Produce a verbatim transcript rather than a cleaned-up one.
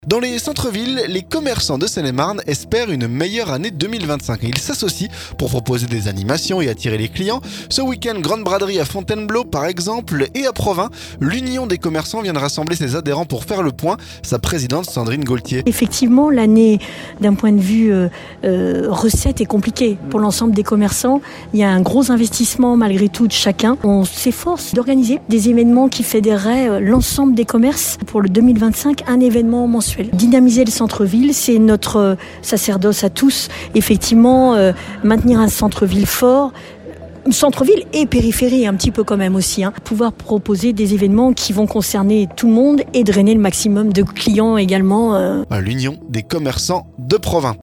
Dans les centres-villes, les commerçants de Seine-et-Marne espèrent une meilleure année deux mille vingt-cinq. Ils s'associent pour proposer des animations et attirer les clients. Ce week-end, grande braderie à Fontainebleau par exemple et à Provins. L'Union des commerçants vient de rassembler ses adhérents pour faire le point. Sa présidente Sandrine Gaultier. Effectivement, l'année d'un point de vue euh, euh, recette est compliquée pour l'ensemble des commerçants. Il y a un gros investissement malgré tout de chacun. On s'efforce d'organiser des événements qui fédéreraient l'ensemble des commerces pour le deux mille vingt-cinq, un événement mensuel. Dynamiser le centre-ville, c'est notre sacerdoce à tous. Effectivement, euh, maintenir un centre-ville fort, centre-ville et périphérie un petit peu quand même aussi, hein. Pouvoir proposer des événements qui vont concerner tout le monde et drainer le maximum de clients également. Euh. L'Union des commerçants de Provins.